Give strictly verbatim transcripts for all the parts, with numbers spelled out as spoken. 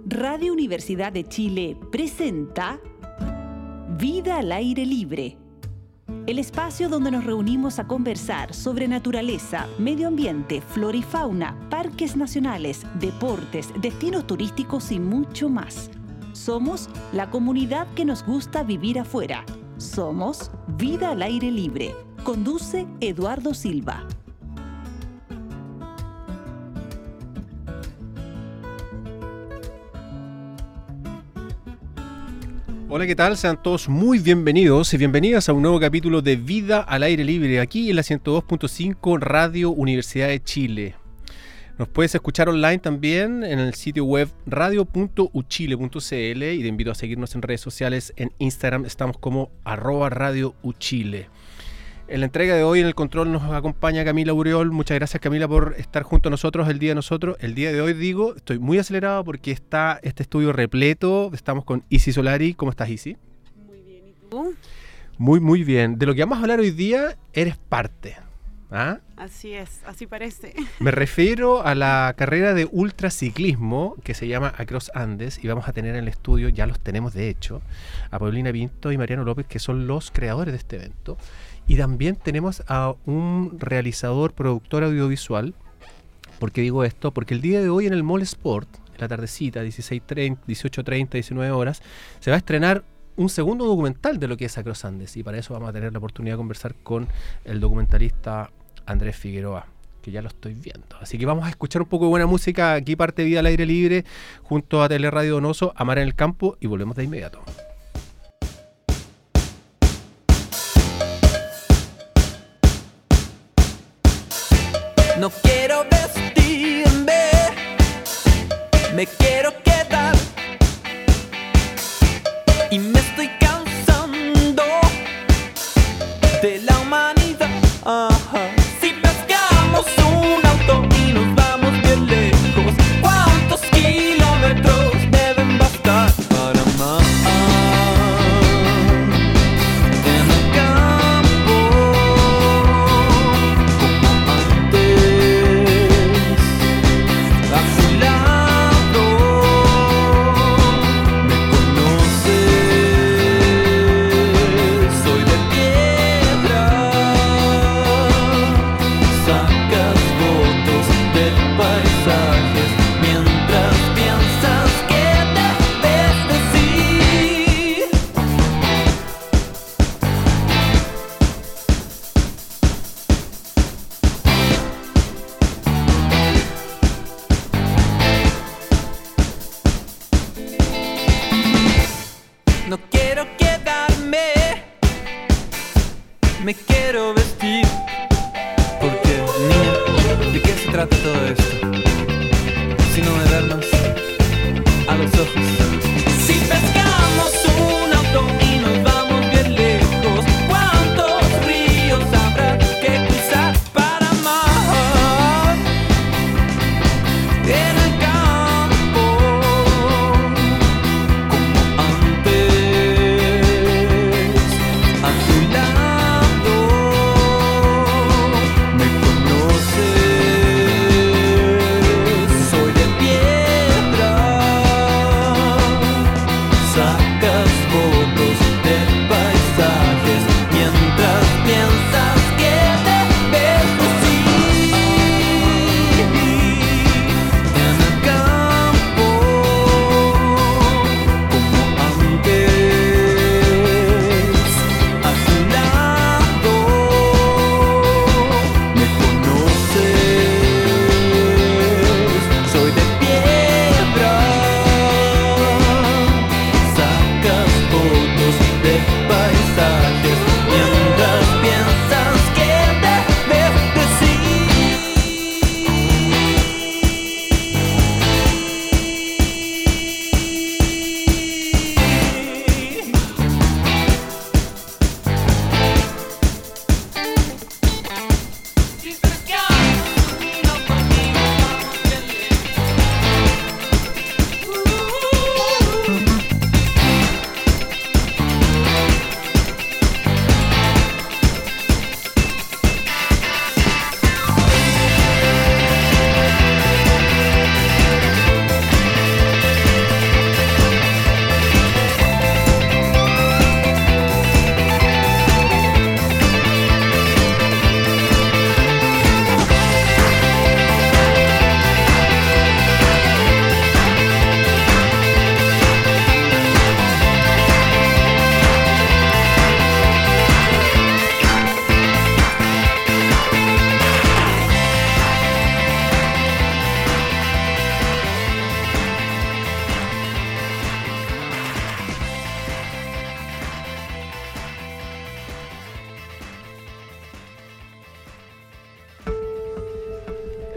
Radio Universidad de Chile presenta Vida al aire libre, el espacio donde nos reunimos a conversar sobre naturaleza, medio ambiente, flora y fauna, parques nacionales, deportes, destinos turísticos y mucho más. Somos la comunidad que nos gusta vivir afuera. Somos Vida al aire libre. Conduce Eduardo Silva. Hola, ¿qué tal? Sean todos muy bienvenidos y bienvenidas a un nuevo capítulo de Vida al aire libre, aquí en la ciento dos punto cinco Radio Universidad de Chile. Nos puedes escuchar online también en el sitio web radio punto u chile punto c l y te invito a seguirnos en redes sociales. En Instagram estamos como arroba radio uchile. En la entrega de hoy en el control nos acompaña Camila Uriol. Muchas gracias, Camila, por estar junto a nosotros el día de nosotros. El día de hoy, digo, estoy muy acelerado porque está este estudio repleto. Estamos con Isi Solari. ¿Cómo estás, Isi? Muy bien, ¿y tú? Muy, muy bien. De lo que vamos a hablar hoy día, eres parte. ¿Ah? Así es, así parece. Me refiero a la carrera de ultraciclismo que se llama Across Andes, y vamos a tener en el estudio, ya los tenemos de hecho, a Paulina Pinto y Mariano López, que son los creadores de este evento. Y también tenemos a un realizador, productor audiovisual. ¿Por qué digo esto? Porque el día de hoy en el Mall Sport, en la tardecita, dieciséis treinta, dieciocho treinta, diecinueve horas, se va a estrenar un segundo documental de lo que es Across Andes. Y para eso vamos a tener la oportunidad de conversar con el documentalista Andrés Figueroa, que ya lo estoy viendo. Así que vamos a escuchar un poco de buena música. Aquí parte Vida al aire libre, junto a Teleradio Donoso, Amar en el Campo, y volvemos de inmediato. No quiero vestirme, me quiero quedar y me estoy cansando de la humanidad. Ajá. Si pescamos un auto y nos vamos bien lejos, ¿cuántos kilómetros deben bastar para amar? En el campo, como antes, a su lado, me conoces, soy de piedra. Sacas fotos de paisajes mientras piensas que debes decir. No quiero quedarme, me quiero vestir. Porque, niña, ¿de qué se trata todo esto? Sino de vernos a los ojos. Si pescamos un auto y nos vamos bien lejos, ¿cuántos ríos habrá que cruzar para amar? En el campo, como antes, a tu lado, me conoces, soy de piedra.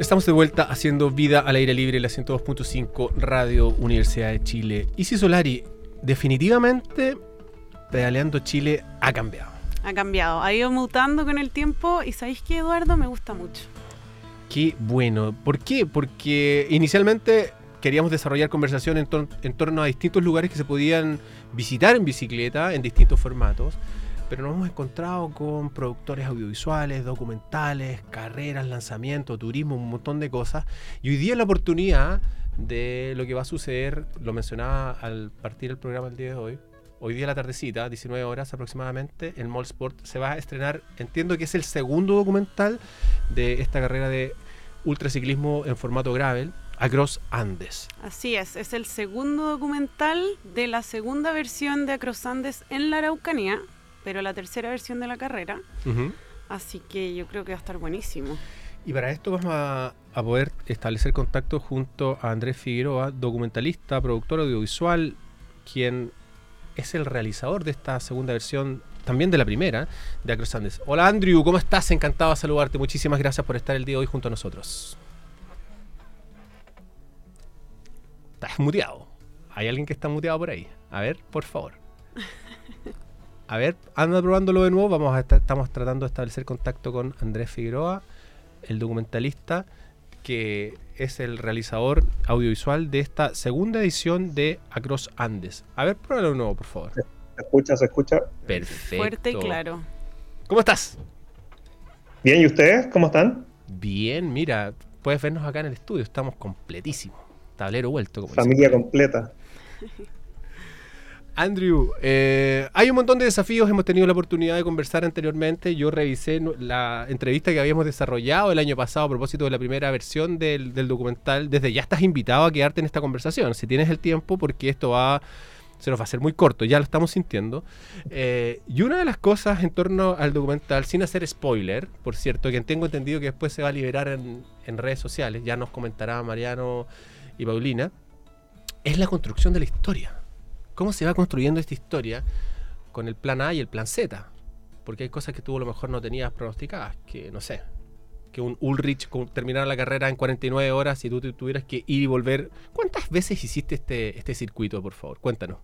Estamos de vuelta haciendo vida al aire libre en la ciento dos punto cinco Radio Universidad de Chile. Isi Solari, definitivamente Pedaleando Chile ha cambiado. Ha cambiado, ha ido mutando con el tiempo y ¿sabéis qué, Eduardo? Me gusta mucho. Qué bueno. ¿Por qué? Porque inicialmente queríamos desarrollar conversación en, tor- en torno a distintos lugares que se podían visitar en bicicleta en distintos formatos, pero nos hemos encontrado con productores audiovisuales, documentales, carreras, lanzamientos, turismo, un montón de cosas. Y hoy día es la oportunidad de lo que va a suceder, lo mencionaba al partir el programa el día de hoy. Hoy día a la tardecita, diecinueve horas aproximadamente, el Mall Sport se va a estrenar, entiendo que es el segundo documental de esta carrera de ultraciclismo en formato gravel, Across Andes. Así es, es el segundo documental de la segunda versión de Across Andes en la Araucanía, pero la tercera versión de la carrera, Uh-huh. así que yo creo que va a estar buenísimo. Y para esto vamos a, a poder establecer contacto junto a Andrés Figueroa, documentalista, productor audiovisual, quien es el realizador de esta segunda versión, también de la primera, de Across Andes. Hola Andrew, ¿cómo estás? Encantado de saludarte. Muchísimas gracias por estar el día de hoy junto a nosotros. Estás muteado. ¿Hay alguien que está muteado por ahí? A ver, por favor. A ver, anda probándolo de nuevo. Vamos a estar, estamos tratando de establecer contacto con Andrés Figueroa, el documentalista, que es el realizador audiovisual de esta segunda edición de Across Andes. A ver, pruébalo de nuevo, por favor. ¿Se escucha? ¿Se escucha? Perfecto. Fuerte y claro. ¿Cómo estás? Bien, ¿y ustedes? ¿Cómo están? Bien, mira, puedes vernos acá en el estudio. Estamos completísimos. Tablero vuelto, como Familia dicen. completa. Andrew, eh, hay un montón de desafíos, hemos tenido la oportunidad de conversar anteriormente. Yo revisé no- la entrevista que habíamos desarrollado el año pasado a propósito de la primera versión del, del documental. Desde ya estás invitado a quedarte en esta conversación, si tienes el tiempo, porque esto va, se nos va a hacer muy corto, ya lo estamos sintiendo. Eh, y una de las cosas en torno al documental, sin hacer spoiler, por cierto, que tengo entendido que después se va a liberar en, en redes sociales, ya nos comentará Mariano y Paulina, es la construcción de la historia. ¿Cómo se va construyendo esta historia con el plan A y el plan Z? Porque hay cosas que tú a lo mejor no tenías pronosticadas, que no sé, que un Ulrich con- terminara la carrera en cuarenta y nueve horas y tú te tuvieras que ir y volver. ¿Cuántas veces hiciste este, este circuito, por favor? Cuéntanos.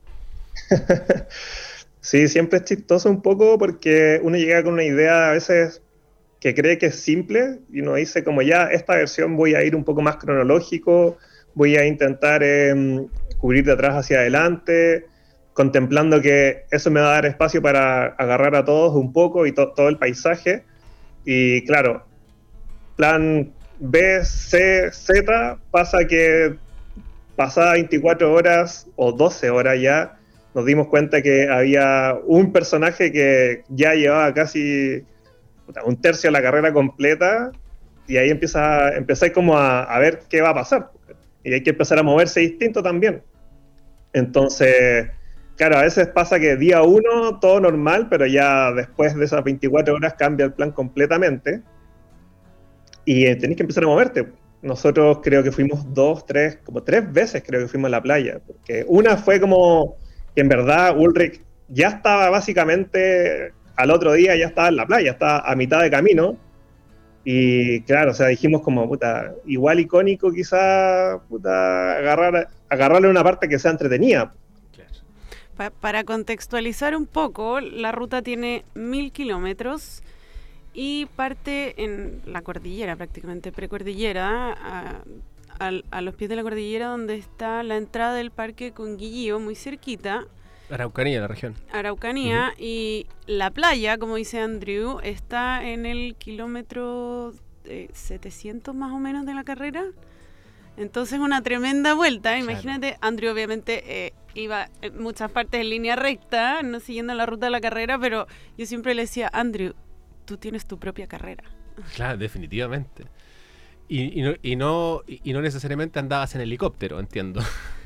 Sí, siempre es chistoso un poco porque uno llega con una idea a veces que cree que es simple y uno dice como ya, esta versión voy a ir un poco más cronológico, voy a intentar eh, cubrir de atrás hacia adelante, contemplando que eso me va a dar espacio para agarrar a todos un poco y to- todo el paisaje. Y claro, plan B, C, Z, pasa que pasadas veinticuatro horas o doce horas ya, nos dimos cuenta que había un personaje que ya llevaba casi puta, un tercio de la carrera completa y ahí empieza, empezáis como a, a ver qué va a pasar. Y hay que empezar a moverse distinto también. Entonces, claro, a veces pasa que día uno todo normal, pero ya después de esas veinticuatro horas cambia el plan completamente y eh, tenés que empezar a moverte. Nosotros creo que fuimos dos, tres, como tres veces creo que fuimos a la playa, porque una fue como que en verdad Ulrich ya estaba básicamente al otro día, ya estaba en la playa, estaba a mitad de camino. Y claro, o sea, dijimos como, puta, igual icónico quizá, puta, agarrar, agarrarle una parte que sea entretenida. Pa- para contextualizar un poco, la ruta tiene mil kilómetros y parte en la cordillera, prácticamente precordillera, a, a, a los pies de la cordillera donde está la entrada del parque Conguillío, muy cerquita, Araucanía, la región. Araucanía, uh-huh. Y la playa, como dice Andrew, está en el kilómetro eh, setecientos más o menos de la carrera. Entonces una tremenda vuelta, claro. Imagínate, Andrew obviamente eh, iba en muchas partes en línea recta, no siguiendo la ruta de la carrera, pero yo siempre le decía, Andrew, tú tienes tu propia carrera. Claro, definitivamente. Y, y, no, y, no, y no necesariamente andabas en helicóptero, entiendo.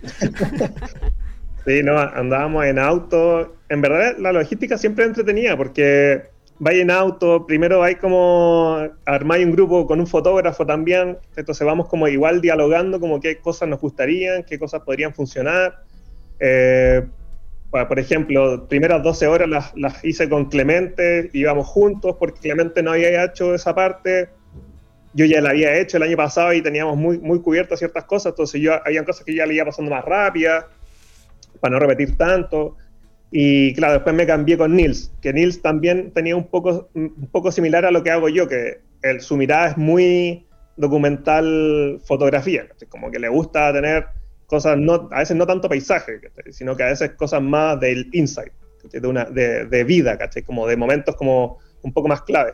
Sí, no, andábamos en auto. En verdad la logística siempre es entretenida porque vais en auto, primero hay como armáis un grupo con un fotógrafo también, entonces vamos como igual dialogando como qué cosas nos gustarían, qué cosas podrían funcionar. Eh, por ejemplo, primeras doce horas las, las hice con Clemente, íbamos juntos porque Clemente no había hecho esa parte. yo ya la había hecho el año pasado y teníamos muy, muy cubiertas ciertas cosas, entonces yo había cosas que ya le iba pasando más rápidas, para no repetir tanto. Y claro, después me cambié con Nils, que Nils también tenía un poco, un poco similar a lo que hago yo, que el, su mirada es muy documental fotografía, ¿cachai? Como que le gusta tener cosas, no, a veces no tanto paisaje, ¿cachai? Sino que a veces cosas más del insight, de, una, de, de vida, ¿cachai? Como de momentos como un poco más clave.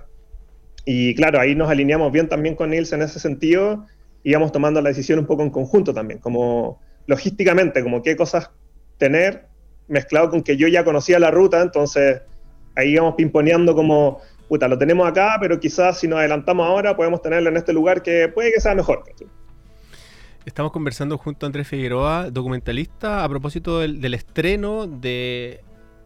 Y claro, ahí nos alineamos bien también con Nils en ese sentido, y íbamos tomando la decisión un poco en conjunto también, como logísticamente, como qué cosas tener, mezclado con que yo ya conocía la ruta, entonces ahí íbamos pimponeando como, puta, lo tenemos acá, pero quizás si nos adelantamos ahora podemos tenerlo en este lugar que puede que sea mejor, ¿sí? Estamos conversando junto a Andrés Figueroa, documentalista, a propósito del, del estreno de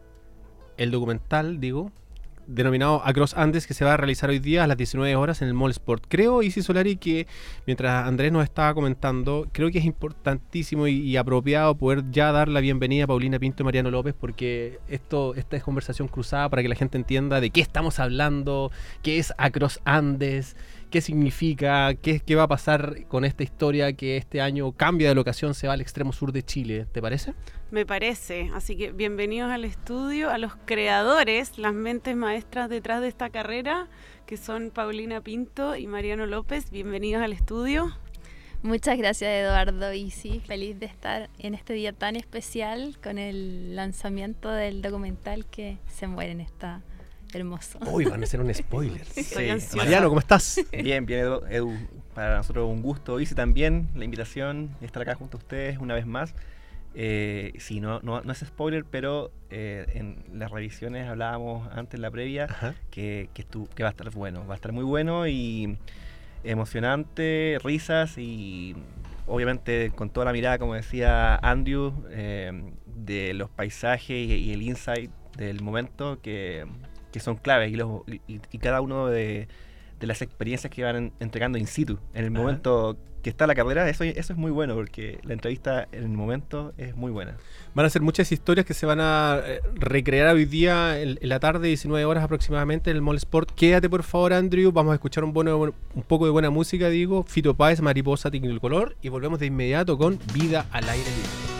el documental, digo, denominado Across Andes, que se va a realizar hoy día a las diecinueve horas en el Mall Sport. Creo, Isi Solari, que mientras Andrés nos estaba comentando, creo que es importantísimo y, y apropiado poder ya dar la bienvenida a Paulina Pinto y Mariano López, porque esto, esta es conversación cruzada para que la gente entienda de qué estamos hablando, qué es Across Andes, qué significa, qué, qué va a pasar con esta historia que este año cambia de locación, se va al extremo sur de Chile. ¿Te parece? Me parece, así que bienvenidos al estudio, a los creadores, las mentes maestras detrás de esta carrera, que son Paulina Pinto y Mariano López. Bienvenidos al estudio. Muchas gracias, Eduardo, y sí, feliz de estar en este día tan especial con el lanzamiento del documental que se mueren, está hermoso. Uy, van a hacer un spoiler. Sí. Mariano, ¿cómo estás? Bien, bien, Edu, Edu. Para nosotros un gusto. Hice también la invitación de estar acá junto a ustedes una vez más. Eh, sí, no, no, no es spoiler, pero eh, en las revisiones hablábamos antes en la previa que, que, estu- que va a estar bueno, va a estar muy bueno y emocionante, risas y obviamente con toda la mirada, como decía Andrew, eh, de los paisajes y, y el insight del momento que, que son claves y, los, y, y cada uno de, de las experiencias que van en, entregando in situ, en el Ajá. momento que está la carrera, eso, eso es muy bueno porque la entrevista en el momento es muy buena. Van a ser muchas historias que se van a eh, recrear hoy día en, en la tarde, diecinueve horas aproximadamente en el Mall Sport. Quédate por favor, Andrew, vamos a escuchar un, bueno, un poco de buena música, digo, Fito Páez, Mariposa, Tecnicolor, y volvemos de inmediato con Vida al Aire Libre.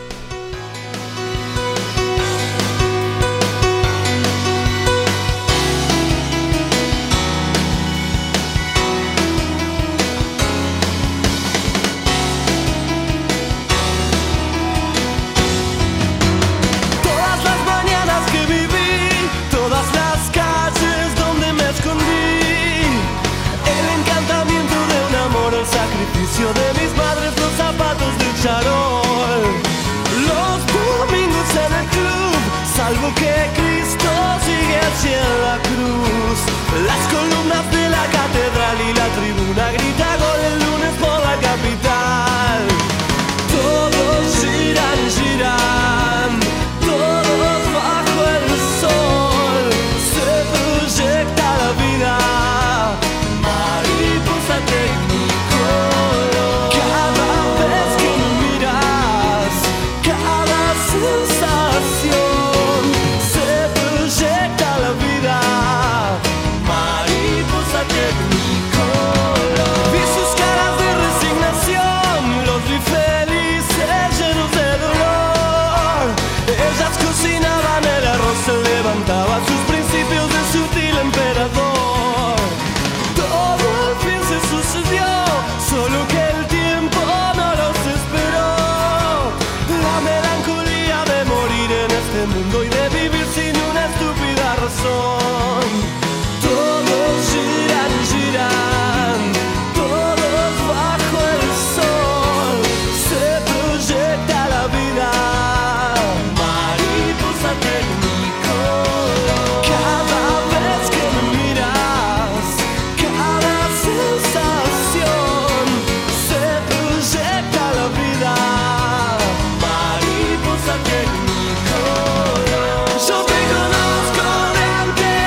De mis padres los zapatos de charol, los domingos en el club, salvo que Cristo sigue hacia la cruz. Las columnas de la catedral y la tribuna grita gol el lunes por la capital. Todos giran, giran, todos bajo el sol, se proyecta la vida, mariposa técnica. Levantaba sus principios de sutil emperador. Todo al fin se sucedió, solo que el tiempo no los esperó. La melancolía de morir en este mundo y de vivir sin una estúpida razón. Todos giran, giran, todos bajo el sol, se proyecta la vida, mariposa técnica. Yo te conozco de antes.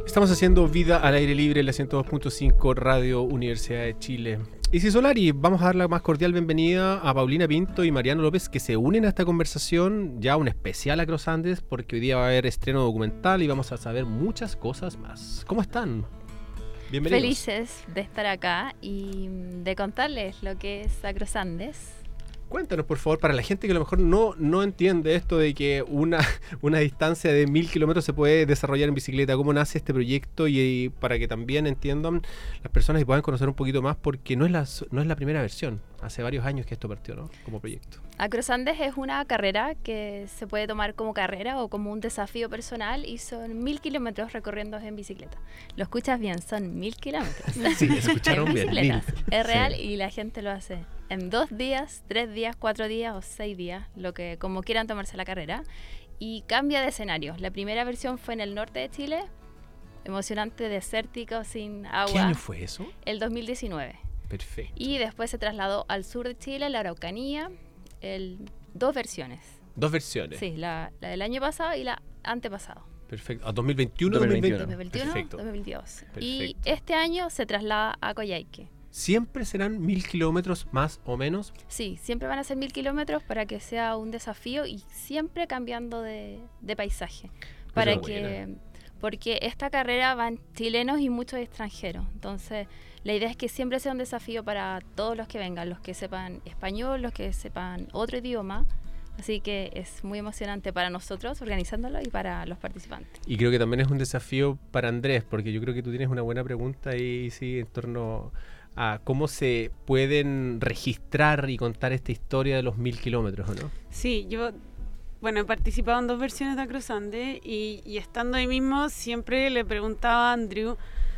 Estamos haciendo Vida al Aire Libre en la ciento dos punto cinco Radio Universidad de Chile. Isis Solari, vamos a dar la más cordial bienvenida a Paulina Pinto y Mariano López, que se unen a esta conversación, ya un especial Across Andes, porque hoy día va a haber estreno documental y vamos a saber muchas cosas más. ¿Cómo están? Bienvenidos. Felices de estar acá y de contarles lo que es Across Andes. Cuéntanos, por favor, para la gente que a lo mejor no, no entiende esto de que una, una distancia de mil kilómetros se puede desarrollar en bicicleta, cómo nace este proyecto y, y para que también entiendan las personas y puedan conocer un poquito más, porque no es la, no es la primera versión. Hace varios años que esto partió, ¿no? Como proyecto. Across Andes es una carrera que se puede tomar como carrera o como un desafío personal y son mil kilómetros recorriendo en bicicleta. Lo escuchas bien, son mil kilómetros. Sí, escucharon bien. Mil. Es real Sí. Y la gente lo hace en dos días, tres días, cuatro días o seis días, lo que como quieran tomarse la carrera. Y cambia de escenario. La primera versión fue en el norte de Chile, emocionante, desértico, sin agua. ¿Qué año fue eso? El dos mil diecinueve. Perfecto. Y después se trasladó al sur de Chile, la Araucanía, el, dos versiones. Dos versiones. Sí, la, la del año pasado y la antepasado. Perfecto. ¿A dos mil veintiuno o dos mil dos mil veintiuno? dos mil veintiuno, Perfecto. dos mil veintidós. Y Perfecto. este año se traslada a Coyhaique. ¿Siempre serán mil kilómetros más o menos? Sí, siempre van a ser mil kilómetros para que sea un desafío y siempre cambiando de, de paisaje. Para Pero que, buena. porque esta carrera van chilenos y muchos extranjeros. Entonces, la idea es que siempre sea un desafío para todos los que vengan, los que sepan español, los que sepan otro idioma. Así que es muy emocionante para nosotros organizándolo y para los participantes. Y creo que también es un desafío para Andrés, porque yo creo que tú tienes una buena pregunta ahí, sí, en torno a cómo se pueden registrar y contar esta historia de los mil kilómetros, ¿o no? Sí, yo, bueno, he participado en dos versiones de Across Andes y, y estando ahí mismo siempre le preguntaba a Andrew,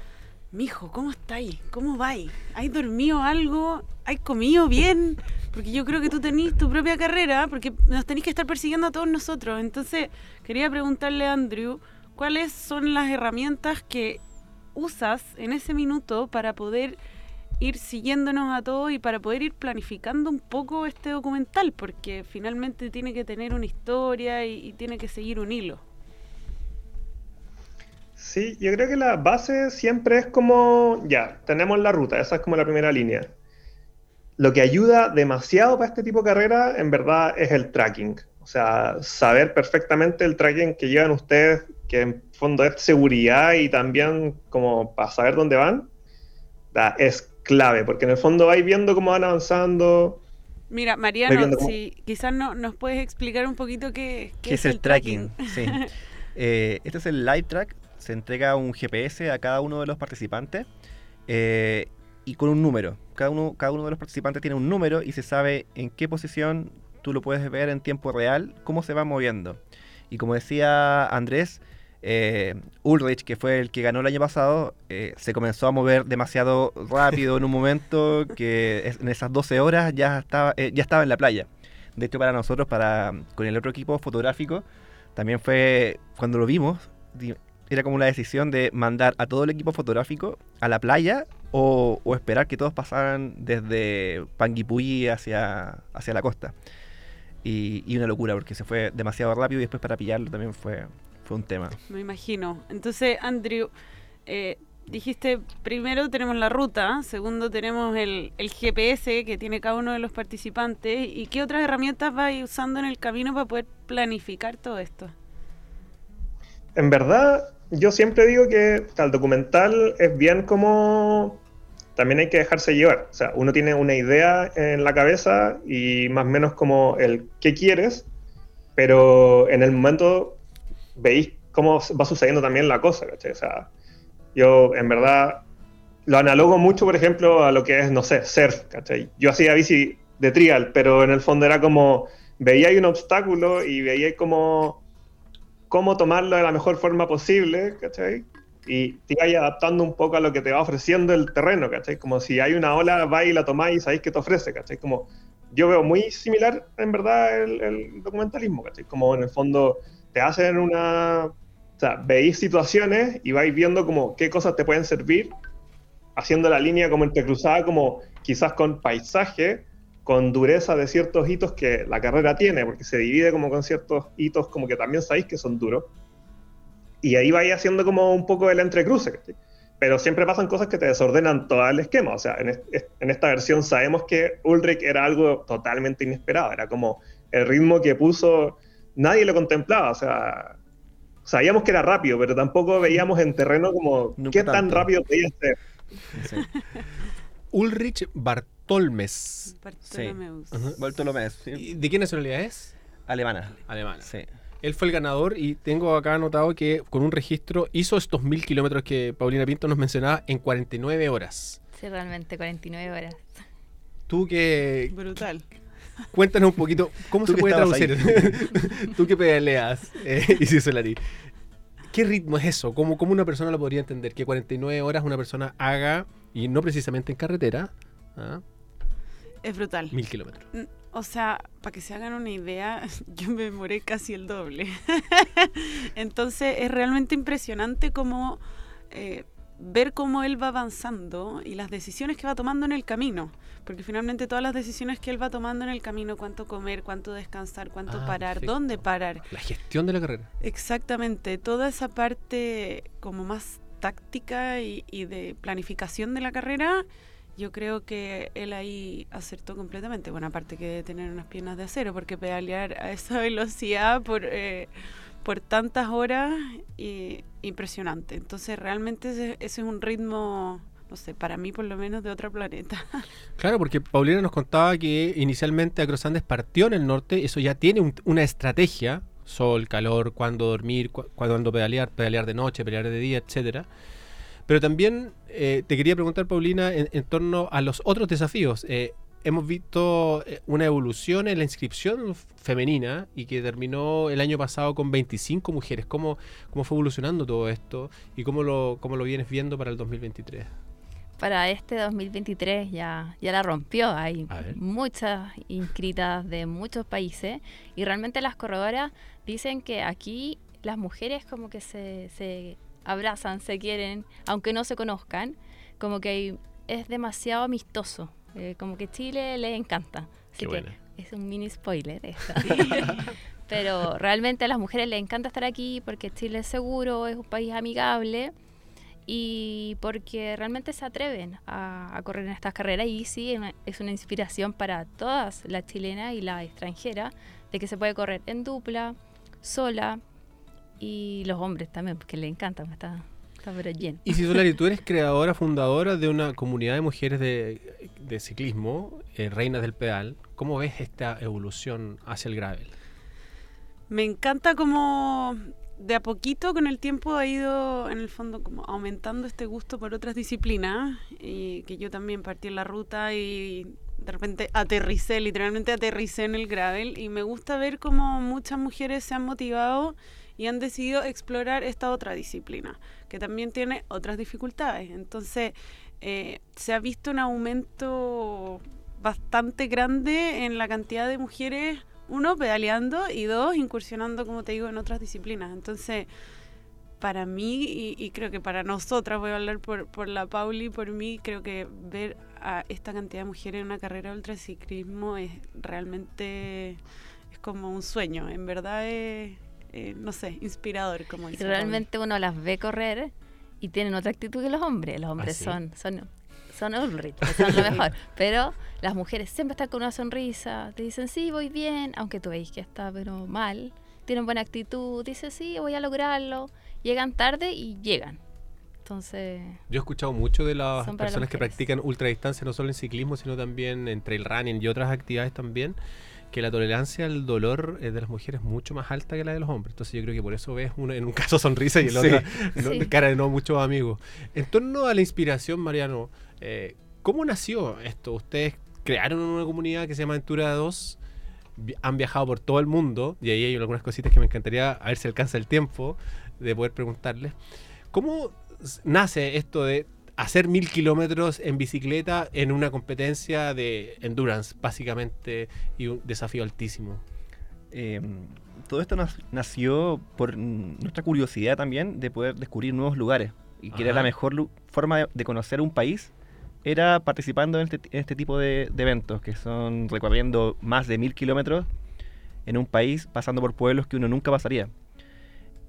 mijo, ¿cómo estáis? ¿Cómo vais? ¿Has dormido algo? ¿Has comido bien? Porque yo creo que tú tenés tu propia carrera, porque nos tenés que estar persiguiendo a todos nosotros. Entonces, quería preguntarle a Andrew, ¿cuáles son las herramientas que usas en ese minuto para poder ir siguiéndonos a todos y para poder ir planificando un poco este documental? Porque finalmente tiene que tener una historia y, y tiene que seguir un hilo. Sí, yo creo que la base siempre es como, ya, tenemos la ruta, esa es como la primera línea. Lo que ayuda demasiado para este tipo de carrera, en verdad, es el tracking. O sea, saber perfectamente el tracking que llevan ustedes, que en fondo es seguridad y también como para saber dónde van, da, es clave, porque en el fondo vais viendo cómo van avanzando. Mira, Voy Mariano, viendo cómo- si quizás no, nos puedes explicar un poquito qué, ¿Qué es el tracking? Sí. Eh, este es el live track. Se entrega un G P S a cada uno de los participantes eh, y con un número. Cada uno, cada uno de los participantes tiene un número y se sabe en qué posición tú lo puedes ver en tiempo real, cómo se va moviendo. Y como decía Andrés, eh, Ulrich, que fue el que ganó el año pasado, eh, se comenzó a mover demasiado rápido en un momento que es- en esas doce horas ya estaba, eh, ya estaba en la playa. De hecho, para nosotros, para con el otro equipo fotográfico, también fue, cuando lo vimos, di- era como la decisión de mandar a todo el equipo fotográfico a la playa o, o esperar que todos pasaran desde Panguipulli hacia, hacia la costa. Y, y una locura, porque se fue demasiado rápido y después para pillarlo también fue, fue un tema. Me imagino. Entonces, Andrew, eh, dijiste, primero tenemos la ruta, segundo tenemos el, el G P S que tiene cada uno de los participantes, ¿y qué otras herramientas vais usando en el camino para poder planificar todo esto? En verdad, yo siempre digo que el documental es bien como... También hay que dejarse llevar. O sea, uno tiene una idea en la cabeza y más o menos como el qué quieres, pero en el momento veis cómo va sucediendo también la cosa, ¿cachai? O sea, yo en verdad lo analogo mucho, por ejemplo, a lo que es, no sé, surf, ¿cachai? Yo hacía bici de trial, pero en el fondo era como, veía ahí un obstáculo y veía ahí como cómo tomarlo de la mejor forma posible, ¿cachai? Y te ibas adaptando un poco a lo que te va ofreciendo el terreno, ¿cachai? Como si hay una ola, vais y la tomáis y sabéis qué te ofrece, ¿cachai? Como yo veo muy similar, en verdad, el, el documentalismo, ¿cachai? Como en el fondo te hacen una... O sea, veis situaciones y vais viendo como qué cosas te pueden servir, haciendo la línea como entrecruzada, como quizás con paisaje, con dureza de ciertos hitos que la carrera tiene, porque se divide como con ciertos hitos como que también sabéis que son duros. y ahí vais haciendo como un poco el entrecruce, ¿cachai? Pero siempre pasan cosas que te desordenan todo el esquema. O sea, en, est- en esta versión sabemos que Ulrich era algo totalmente inesperado. Era como el ritmo que puso, nadie lo contemplaba. O sea, sabíamos que era rápido, pero tampoco veíamos en terreno como Nunca qué tan tanto. rápido podía ser. Sí. Ulrich Bartolmes. Bartolomeus. Ajá. Bartolomé, sí. ¿Y ¿De qué nacionalidad es? Alemana. Alemana. Sí. Él fue el ganador y tengo acá anotado que con un registro hizo estos mil kilómetros que Paulina Pinto nos mencionaba en cuarenta y nueve horas. Sí, realmente, cuarenta y nueve horas. Tú que... Brutal. Cuéntanos un poquito, ¿cómo Tú se que puede estabas traducir? Tú que pedaleas, eh, Isis Solari. ¿Qué ritmo es eso? ¿Cómo, ¿Cómo una persona lo podría entender? Que cuarenta y nueve horas una persona haga, y no precisamente en carretera, ¿ah? Es brutal. mil kilómetros. Mm, O sea, para que se hagan una idea, yo me demoré casi el doble. Entonces es realmente impresionante cómo eh, ver cómo él va avanzando y las decisiones que va tomando en el camino. Porque finalmente todas las decisiones que él va tomando en el camino, cuánto comer, cuánto descansar, cuánto Ah, parar, perfecto. dónde parar. La gestión de la carrera. Exactamente, toda esa parte como más táctica y, y de planificación de la carrera, yo creo que él ahí acertó completamente. Bueno, aparte que de tener unas piernas de acero, porque pedalear a esa velocidad por, eh, por tantas horas, y, impresionante. Entonces realmente ese, ese es un ritmo, no sé, para mí por lo menos de otro planeta. Claro, porque Paulina nos contaba que inicialmente Acrosandes partió en el norte, eso ya tiene un- una estrategia, sol, calor, cuándo dormir, cu- cuándo pedalear, pedalear de noche, pedalear de día, etcétera. Pero también eh, te quería preguntar, Paulina, en, en torno a los otros desafíos. Eh, hemos visto eh, una evolución en la inscripción femenina y que terminó el año pasado con veinticinco mujeres. ¿Cómo, cómo fue evolucionando todo esto y cómo lo, cómo lo vienes viendo para el dos mil veintitrés? Para este dos mil veintitrés ya, ya la rompió. Hay A ver. muchas inscritas de muchos países y realmente las corredoras dicen que aquí las mujeres como que se, se abrazan, se quieren, aunque no se conozcan, como que hay- es demasiado amistoso. Eh, como que Chile les encanta. Así Qué que buena. es un mini spoiler esto. Pero realmente a las mujeres les encanta estar aquí porque Chile es seguro, es un país amigable y porque realmente se atreven a, a correr en estas carreras y sí, es una, es una inspiración para todas las chilenas y las extranjeras de que se puede correr en dupla, sola y los hombres también, porque les encanta, está, está pero lleno. Y si Solari, tú eres creadora, fundadora de una comunidad de mujeres de, de ciclismo, eh, reinas del pedal. ¿Cómo ves esta evolución hacia el gravel? Me encanta como de a poquito con el tiempo ha ido en el fondo como aumentando este gusto por otras disciplinas y que yo también partí en la ruta y de repente aterricé, literalmente aterricé en el gravel y me gusta ver cómo muchas mujeres se han motivado y han decidido explorar esta otra disciplina que también tiene otras dificultades. Entonces eh, se ha visto un aumento bastante grande en la cantidad de mujeres, uno, pedaleando y dos, incursionando, como te digo, en otras disciplinas. Entonces, para mí, y, y creo que para nosotras, voy a hablar por, por la Pauli, por mí, creo que ver a esta cantidad de mujeres en una carrera de ultraciclismo es realmente, es como un sueño. En verdad es, eh, no sé, inspirador, como Y dice realmente uno las ve correr y tienen otra actitud que los hombres. Los hombres ¿sí? son, son, son Ulrich, son lo mejor. Pero las mujeres siempre están con una sonrisa, te dicen sí, voy bien, aunque tú veis que está pero mal. Tienen buena actitud, dicen sí, voy a lograrlo. Llegan tarde y llegan. Entonces, Yo he escuchado mucho de las Son para las personas que mujeres. practican ultradistancia, no solo en ciclismo, sino también en trail running y otras actividades también, que la tolerancia al dolor eh, de las mujeres es mucho más alta que la de los hombres. Entonces yo creo que por eso ves uno, en un caso sonrisa y en el Sí. otro no, Sí. cara de no muchos amigos. En torno a la inspiración, Mariano, eh, ¿cómo nació esto? Ustedes crearon una comunidad que se llama Aventura dos, vi- han viajado por todo el mundo y ahí hay algunas cositas que me encantaría, a ver si alcanza el tiempo de poder preguntarles. ¿Cómo s- nace esto de hacer mil kilómetros en bicicleta en una competencia de endurance, básicamente, y un desafío altísimo? Eh, todo esto nas- nació por mm, nuestra curiosidad también de poder descubrir nuevos lugares y que era Ajá. la mejor lu- forma de, de conocer un país era participando en este, en este tipo de, de eventos que son recorriendo más de mil kilómetros en un país pasando por pueblos que uno nunca pasaría.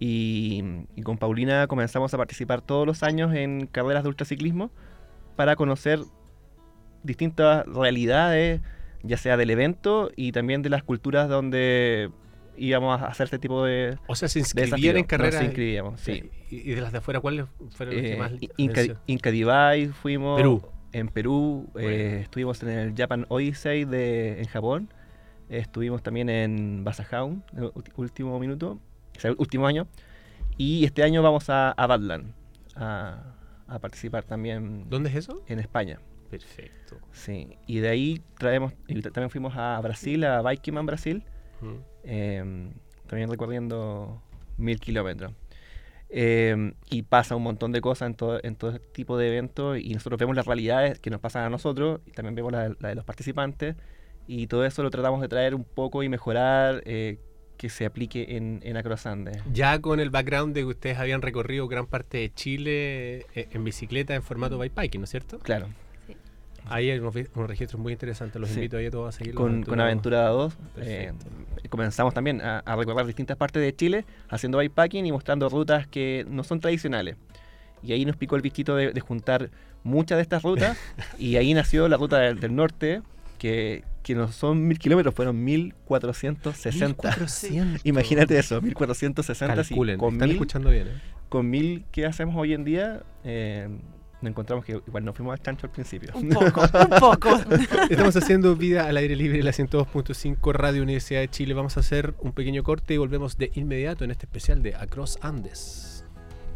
Y, y con Paulina comenzamos a participar todos los años en carreras de ultraciclismo para conocer distintas realidades, ya sea del evento y también de las culturas donde íbamos a hacer este tipo de O sea, se de inscribían desafíos. en carreras. Nos inscribíamos, sí. ¿Y, y de las de afuera cuáles fueron las que Eh, más Inca, Inca Divide fuimos. Perú. En Perú. Bueno. Eh, estuvimos en el Japan Odyssey de, en Japón. Eh, estuvimos también en Basajaun, el ulti- último minuto, o sea, el último año. Y este año vamos a, a Badland a, a participar también. ¿Dónde es eso? En España. Perfecto. Sí. Y de ahí traemos, y t- también fuimos a Brasil, a Bikeman Brasil. Mm. Eh, también recorriendo mil kilómetros. Eh, y pasa un montón de cosas en todo, en todo este tipo de eventos y nosotros vemos las realidades que nos pasan a nosotros y también vemos la, la de los participantes y todo eso lo tratamos de traer un poco y mejorar, eh, que se aplique en, en Across Andes. Ya con el background de que ustedes habían recorrido gran parte de Chile eh, en bicicleta en formato bikeparking, ¿no es cierto? Claro. Ahí hay unos, vi- unos registros muy interesantes, los Sí. invito ahí a todos a seguirlos. Con, con Aventura dos eh, Perfecto. comenzamos también a, a recorrer distintas partes de Chile haciendo bikepacking y mostrando rutas que no son tradicionales. Y ahí nos picó el bichito de, de juntar muchas de estas rutas y ahí nació la ruta del, del norte, que, que no son mil kilómetros, fueron mil cuatrocientos sesenta. mil cuatrocientos. Imagínate eso, mil cuatrocientos sesenta. Sí, Calculen, con están mil, escuchando bien, ¿eh? con mil que hacemos hoy en día, eh, nos encontramos que igual nos fuimos al chancho al principio. Un poco, un poco. Estamos haciendo Vida al Aire Libre en la ciento dos punto cinco Radio Universidad de Chile. Vamos a hacer un pequeño corte y volvemos de inmediato en este especial de Across Andes.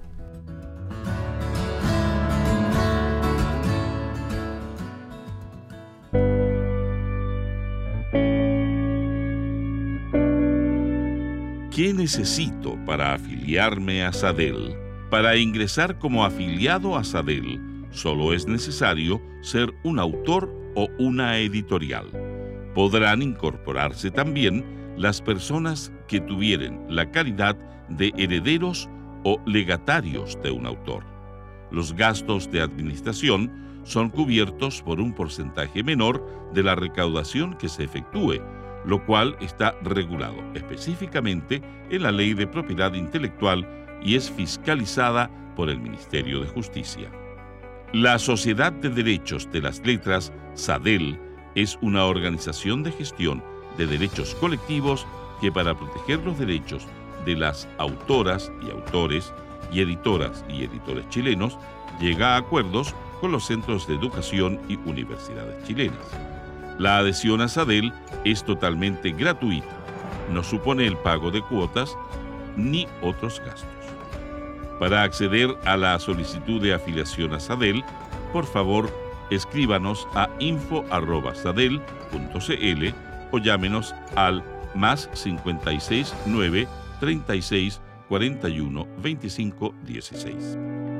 ¿Qué necesito para afiliarme a SADEL? Para ingresar como afiliado a SADEL, solo es necesario ser un autor o una editorial. Podrán incorporarse también las personas que tuvieren la calidad de herederos o legatarios de un autor. Los gastos de administración son cubiertos por un porcentaje menor de la recaudación que se efectúe, lo cual está regulado específicamente en la Ley de Propiedad Intelectual y es fiscalizada por el Ministerio de Justicia. La Sociedad de Derechos de las Letras, SADEL, es una organización de gestión de derechos colectivos que, para proteger los derechos de las autoras y autores y editoras y editores chilenos, llega a acuerdos con los centros de educación y universidades chilenas. La adhesión a SADEL es totalmente gratuita, no supone el pago de cuotas ni otros gastos. Para acceder a la solicitud de afiliación a SADEL, por favor, escríbanos a info arroba sadel punto cl o llámenos al más cincuenta y seis nueve treinta y seis cuarenta y uno veinticinco dieciséis.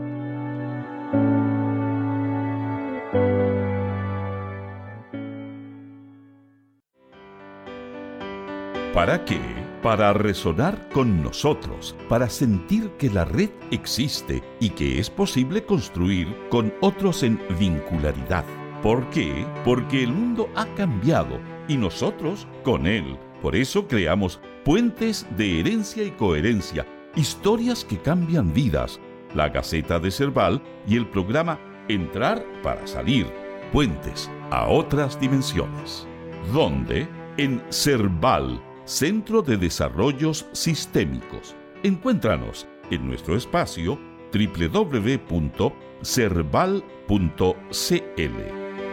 ¿Para qué? Para resonar con nosotros, para sentir que la red existe y que es posible construir con otros en vincularidad. ¿Por qué? Porque el mundo ha cambiado y nosotros con él. Por eso creamos Puentes de Herencia y Coherencia, historias que cambian vidas, la Gaceta de Serval y el programa Entrar para Salir, Puentes a otras dimensiones. ¿Dónde? En Serval, Centro de Desarrollos Sistémicos. Encuéntranos en nuestro espacio doble u doble u doble u punto serval punto c l.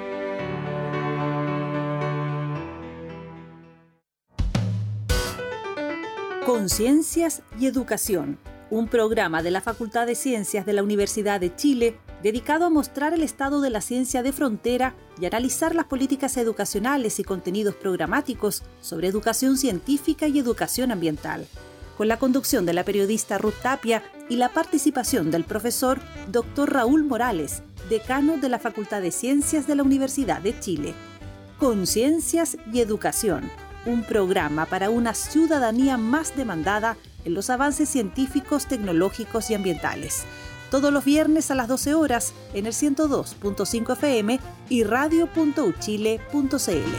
Conciencias y Educación, un programa de la Facultad de Ciencias de la Universidad de Chile dedicado a mostrar el estado de la ciencia de frontera y analizar las políticas educacionales y contenidos programáticos sobre educación científica y educación ambiental, con la conducción de la periodista Ruth Tapia y la participación del profesor doctor Raúl Morales, decano de la Facultad de Ciencias de la Universidad de Chile. Conciencias y Educación, un programa para una ciudadanía más demandada en los avances científicos, tecnológicos y ambientales. Todos los viernes a las doce horas en el ciento dos punto cinco F M y radio punto u chile punto c l.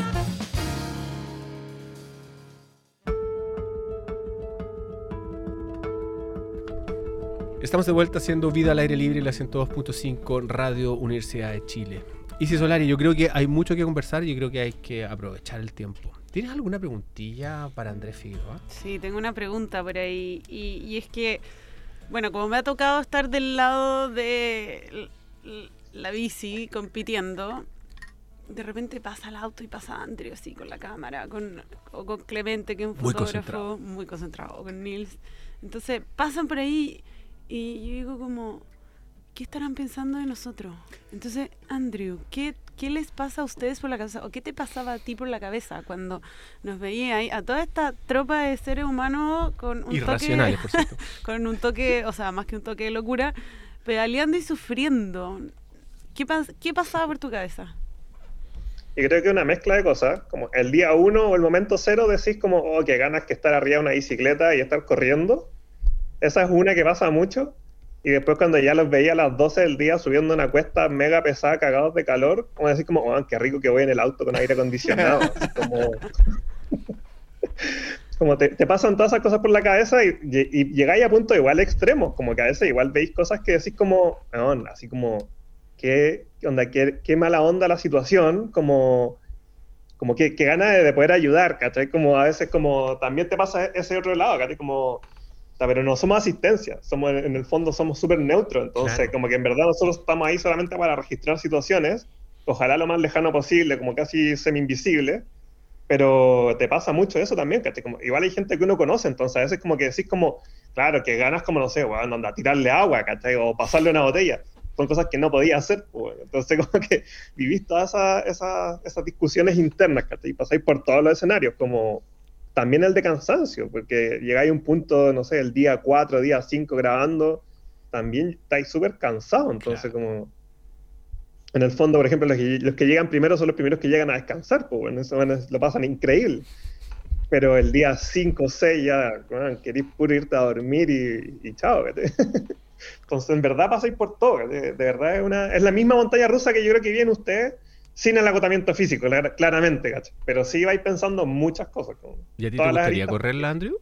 estamos de vuelta haciendo Vida al Aire Libre, la ciento dos punto cinco Radio Universidad de Chile. Isi Solari, yo creo que hay mucho que conversar y yo creo que hay que aprovechar el tiempo. ¿Tienes alguna preguntilla para Andrés Figueroa? Sí, tengo una pregunta por ahí. Y, y es que, bueno, como me ha tocado estar del lado de la bici compitiendo, de repente pasa el auto y pasa Andrew así con la cámara, con, o con Clemente, que es un muy fotógrafo concentrado. muy concentrado, o con Nils. Entonces pasan por ahí y yo digo como, ¿qué estarán pensando de nosotros? Entonces, Andrew, ¿qué, qué les pasa a ustedes por la cabeza? ¿O qué te pasaba a ti por la cabeza cuando nos veía ahí a toda esta tropa de seres humanos con un irracionales, toque, por cierto. con un toque, o sea, más que un toque de locura, pedaleando y sufriendo? ¿Qué, pas- qué pasaba por tu cabeza? Y creo que una mezcla de cosas, como el día uno o el momento cero decís como, oh, qué ganas que estar arriba de una bicicleta y estar corriendo. Esa es una que pasa mucho. Y después cuando ya los veía a las doce del día subiendo una cuesta mega pesada, cagados de calor, como decir como, oh, qué rico que voy en el auto con aire acondicionado. Así como como te, te pasan todas esas cosas por la cabeza y, y, y llegáis a puntos igual extremos, como que a veces igual veis cosas que decís como, no, así como, qué, qué onda, qué, qué mala onda la situación, como, como que, que gana de, de poder ayudar, ¿cachai? Como a veces como, también te pasa ese otro lado, ¿cachai? Como, pero no somos asistencia, somos en el fondo somos súper neutros, entonces claro. Como que en verdad nosotros estamos ahí solamente para registrar situaciones, ojalá lo más lejano posible, como casi semi-invisible, pero te pasa mucho eso también, ¿cachai? Como, igual hay gente que uno conoce, entonces a veces como que decís como, claro, que ganas como, no sé, bueno, anda, tirarle agua, ¿cachai? O pasarle una botella, son cosas que no podías hacer, bueno, entonces como que vivís todas esa, esa, esas discusiones internas, ¿cachai? Y pasáis por todos los escenarios, como también el de cansancio, porque llegáis a un punto, no sé, el día cuatro, día cinco grabando, también estáis súper cansados, entonces claro. Como... En el fondo, por ejemplo, los que, los que llegan primero son los primeros que llegan a descansar, pues bueno, eso bueno, lo pasan increíble. Pero el día cinco o seis ya, bueno, querís puro irte a dormir y, y chao. Entonces, en verdad pasáis por todo. De, de verdad es, una, es la misma montaña rusa que yo creo que viene ustedes, sin el agotamiento físico, claramente, ¿cachai? Pero sí vais pensando muchas cosas. Como ¿Y a ti te gustaría correrla, Andrew?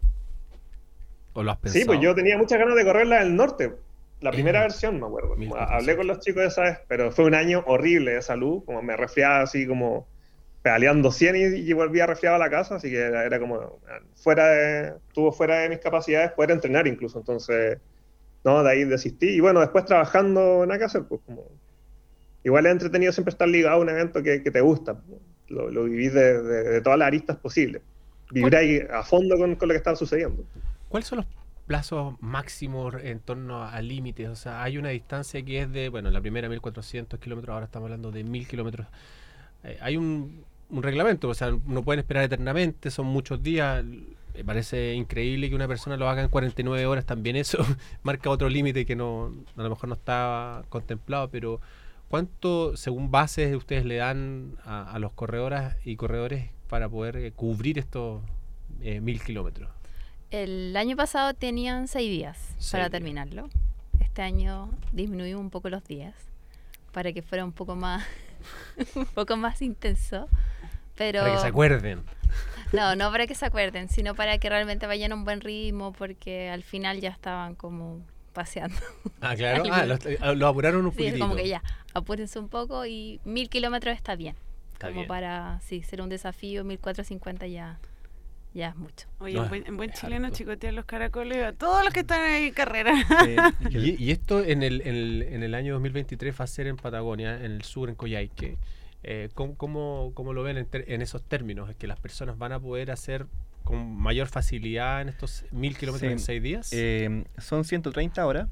¿O lo has pensado? Sí, pues yo tenía muchas ganas de correrla en el norte. La primera eh, versión, me acuerdo. Como, hablé con los chicos esa vez, pero fue un año horrible de salud. Como me resfriaba así como pedaleando cien y, y volvía resfriado a la casa. Así que era, era como fuera de, estuvo fuera de mis capacidades poder entrenar incluso. Entonces, no, de ahí desistí. Y bueno, después trabajando, nada que hacer. Pues como, igual es entretenido siempre estar ligado a un evento que, que te gusta. Lo, lo vivís de, de, de todas las aristas posibles. Vivir ahí a fondo con, con lo que estaba sucediendo. ¿Cuáles son los plazos máximos en torno a límites? O sea, hay una distancia que es de, bueno, la primera mil cuatrocientos kilómetros, ahora estamos hablando de mil kilómetros. Eh, hay un, un reglamento, o sea, no pueden esperar eternamente, son muchos días. Me parece increíble que una persona lo haga en cuarenta y nueve horas, también eso marca otro límite que no, a lo mejor no estaba contemplado, pero ¿cuánto, según bases, ustedes le dan a, a los corredoras y corredores para poder eh, cubrir estos eh, mil kilómetros? El año pasado tenían seis días seis para días. terminarlo. Este año disminuimos un poco los días para que fuera un poco más un poco más intenso. Pero para que se acuerden. No, no para que se acuerden, sino para que realmente vayan a un buen ritmo, porque al final ya estaban como paseando. Ah, claro. Ah, lo, lo apuraron un sí, poquitito. como que ya, apúrense un poco y mil kilómetros está bien. Está como bien. Para, sí, ser un desafío, mil cuatrocientos cincuenta ya... Ya es mucho. Oye, No, en buen, en buen es chileno harto. chicotean los caracoles a todos los que están ahí en carrera. Eh, Y, y esto en el, en, el, en el año dos mil veintitrés va a ser en Patagonia, en el sur, en Coyhaique. Eh, ¿cómo, cómo, cómo lo ven en, ter- en esos términos? ¿Es que las personas van a poder hacer con mayor facilidad en estos mil kilómetros Sí. en seis días? Eh, son ciento treinta horas.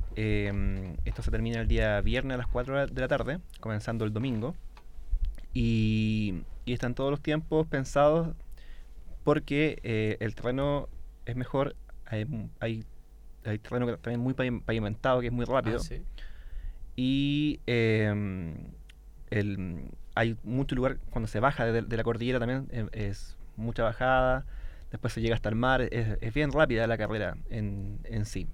Eh, esto se termina el día viernes a las cuatro de la tarde, comenzando el domingo. Y, y están todos los tiempos pensados porque eh, el terreno es mejor. Hay, hay, hay terreno que también muy pavi- pavimentado, que es muy rápido. Ah, sí. Y eh, el, hay mucho lugar, cuando se baja de, de la cordillera también eh, es mucha bajada, después se llega hasta el mar, es, es bien rápida la carrera en, en sí.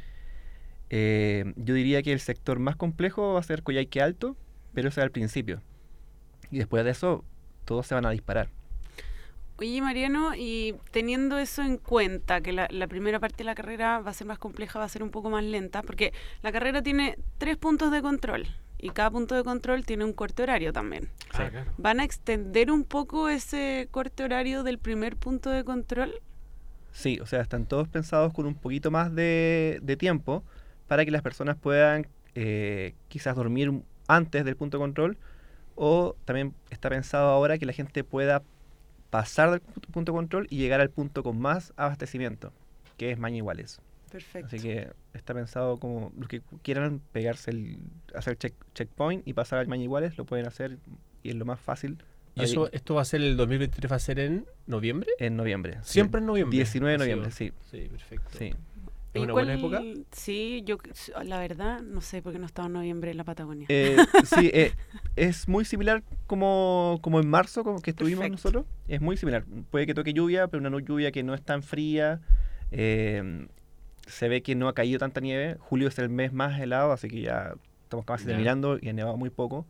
Eh, yo diría que el sector más complejo va a ser Coyhaique Alto, pero ese es al principio. Y después de eso, todos se van a disparar. Oye, Mariano, y teniendo eso en cuenta, que la, la primera parte de la carrera va a ser más compleja, va a ser un poco más lenta, porque la carrera tiene tres puntos de control y cada punto de control tiene un corte horario también. Ah, claro. ¿Van a extender un poco ese corte horario del primer punto de control? Sí, o sea, están todos pensados con un poquito más de, de tiempo para que las personas puedan eh, quizás dormir antes del punto de control, o también está pensado ahora que la gente pueda pasar del punto de control y llegar al punto con más abastecimiento, que es Maña-Iguales. Perfecto. Así que está pensado como los que quieran pegarse el, hacer check, checkpoint y pasar al Maña-Iguales, lo pueden hacer y es lo más fácil. ¿Y eso, esto va a ser el dos mil veintitrés, va a ser en noviembre? En noviembre. Siempre sí. en noviembre. diecinueve de Ha sido. noviembre, sí. Sí, perfecto. Sí. ¿Es ¿Y una cuál- buena época? Sí, yo la verdad no sé por qué no estaba en noviembre en la Patagonia. Eh, sí, eh, es muy similar como, como en marzo, como que estuvimos Perfecto. nosotros. Es muy similar. Puede que toque lluvia, pero una no- lluvia que no es tan fría. Eh, se ve que no ha caído tanta nieve. Julio es el mes más helado, así que ya estamos casi Ya. terminando y ha nevado muy poco.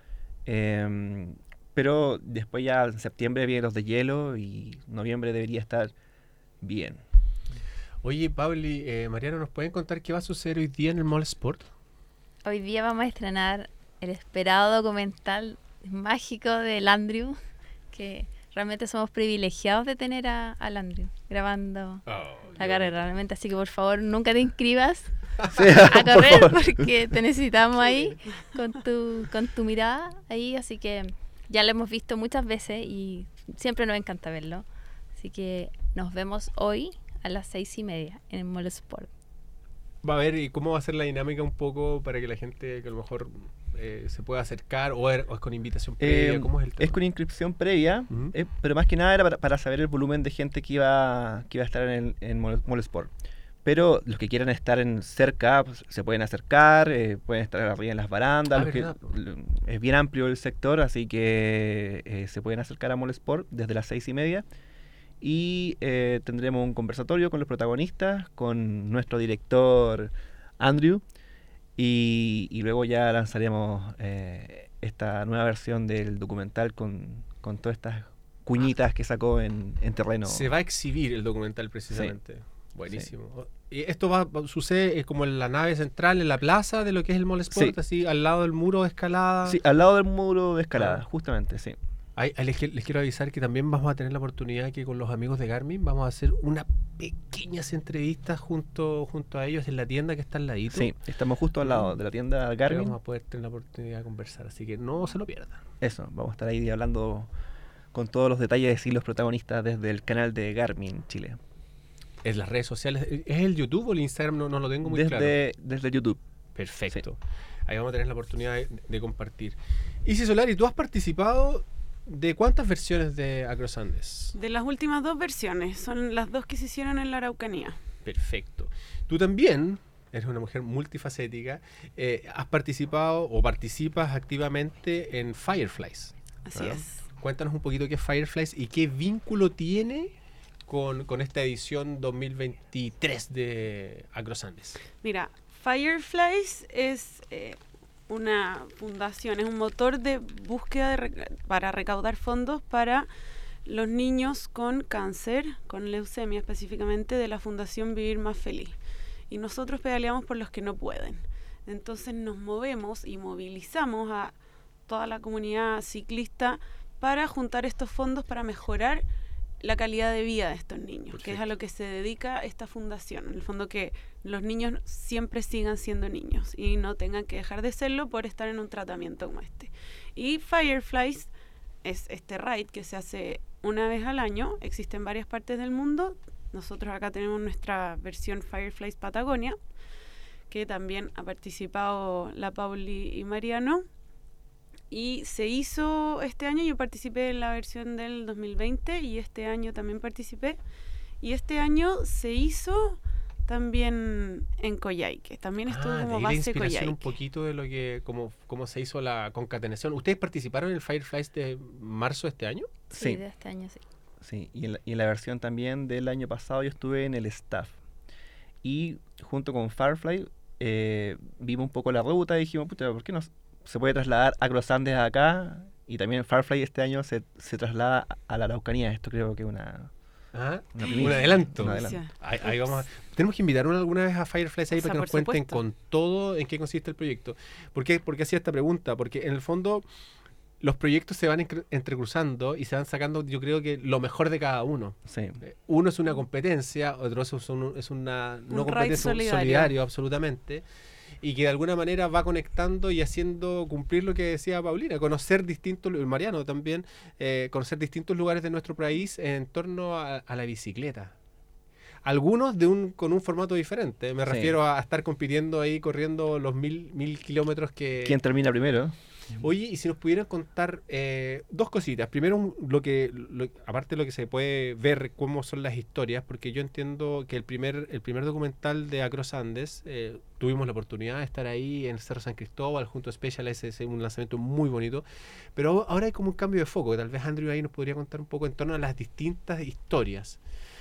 Eh, pero después ya en septiembre vienen los de hielo y noviembre debería estar bien. Oye, Pauli, eh, Mariano, ¿nos pueden contar qué va a suceder hoy día en el Mall Sport? Hoy día vamos a estrenar el esperado documental mágico de Landrew, que realmente somos privilegiados de tener a, a Landrew grabando la carrera, realmente. Así que por favor nunca te inscribas Sí, a por correr favor. porque te necesitamos ahí con tu, con tu mirada ahí. Así que ya lo hemos visto muchas veces y siempre nos encanta verlo. Así que nos vemos hoy a las seis y media en el Mall Sport. Va a ver, ¿y cómo va a ser la dinámica un poco para que la gente que a lo mejor eh, se pueda acercar o, er- o es con invitación previa? Eh, ¿Cómo es el tema? Es con inscripción previa, Ujú. eh, pero más que nada era para, para saber el volumen de gente que iba, que iba a estar en, el, en Mall, Mall Sport. Pero los que quieran estar en cerca pues, se pueden acercar, eh, pueden estar arriba en las barandas. Ah, los que- verdad, po. l- es bien amplio el sector, así que eh, se pueden acercar a Mall Sport desde las seis y media. Y eh, tendremos un conversatorio con los protagonistas, con nuestro director Andrew. Y, y luego ya lanzaremos eh, esta nueva versión del documental con, con todas estas cuñitas que sacó en, en terreno. Se va a exhibir el documental precisamente. Buenísimo. ¿Y esto va, va- sucede eh, como en la nave central, en la plaza de lo que es el Mall Sport, Sí. así al lado del muro de escalada? Sí, al lado del muro de escalada, Ah. justamente, sí. Ahí- ahí les, qui- les quiero avisar que también vamos a tener la oportunidad que con los amigos de Garmin vamos a hacer unas pequeñas entrevistas junto, junto a ellos en la tienda que está al ladito. Sí, estamos justo al lado de la tienda Que Garmin. vamos a poder tener la oportunidad de conversar, así que no se lo pierdan. Eso, vamos a estar ahí hablando con todos los detalles y los protagonistas desde el canal de Garmin Chile. En las redes sociales, ¿es el YouTube o el Instagram? No, no lo tengo muy claro. Desde, desde YouTube. Perfecto. Ahí vamos a tener la oportunidad de, de compartir. Isi Solari, ¿tú has participado de cuántas versiones de Across Andes? De las últimas dos versiones, son las dos que se hicieron en la Araucanía. Perfecto. Tú también eres una mujer multifacética. eh, has participado o participas activamente en Fireflies. Así Ah. es. Cuéntanos un poquito qué es Fireflies y qué vínculo tiene con, con esta edición dos mil veintitrés de Across Andes. Mira, Fireflies es eh, una fundación, es un motor de búsqueda de reca- para recaudar fondos para los niños con cáncer, con leucemia específicamente, de la Fundación Vivir Más Feliz. Y nosotros pedaleamos por los que no pueden. Entonces nos movemos y movilizamos a toda la comunidad ciclista para juntar estos fondos para mejorar la calidad de vida de estos niños, que es a lo que se dedica esta fundación. En el fondo, que los niños siempre sigan siendo niños y no tengan que dejar de serlo por estar en un tratamiento como este. Y Fireflies es este ride que se hace una vez al año, existe en varias partes del mundo. Nosotros acá tenemos nuestra versión Fireflies Patagonia, que también ha participado la Pauli y Mariano. Y se hizo este año, yo participé en la versión del dos mil veinte y este año también participé. Y este año se hizo también en Coyhaique, también estuvo Ah, de como ahí la base inspiración un Coyhaique. poquito de lo que, cómo, cómo se hizo la concatenación. ¿Ustedes participaron en el Fireflies de marzo de este año? Sí, Sí. de este año sí. Sí, y en, la, y en la versión también del año pasado yo estuve en el staff. Y junto con Firefly eh, vimos un poco la ruta y dijimos, puta, ¿por qué no se puede trasladar a Across Andes acá Y también Firefly este año se, se traslada a la Araucanía. Esto creo que es una... ¿Ah? Una un primicia. adelanto. Un adelanto. Ahí, ahí vamos a- tenemos que invitar una- alguna vez a Fireflies ahí O sea, para que nos por cuenten supuesto. con todo en qué consiste el proyecto. ¿Por qué, por qué hacía esta pregunta? Porque en el fondo los proyectos se van encre- entrecruzando y se van sacando, yo creo que lo mejor de cada uno. Sí. Eh, Uno es una competencia, otro es, un- es una no Un raid competencia, un solidario. solidario, absolutamente. Y que de alguna manera va conectando y haciendo cumplir lo que decía Paulina, conocer distintos, lu- Mariano también, eh, conocer distintos lugares de nuestro país en torno a, a la bicicleta. Algunos de un con un formato diferente. Me Sí. refiero a estar compitiendo ahí, corriendo los mil, mil kilómetros que... ¿Quién termina primero? Oye, y si nos pudieran contar eh, dos cositas. Primero, un- lo que, lo- aparte de lo que se puede ver, cómo son las historias, porque yo entiendo que el primer, el primer documental de Across Andes, eh, tuvimos la oportunidad de estar ahí en el Cerro San Cristóbal, junto a Special, ese es un lanzamiento muy bonito. Pero ahora hay como un cambio de foco, que tal vez Andrew ahí nos podría contar un poco en torno a las distintas historias.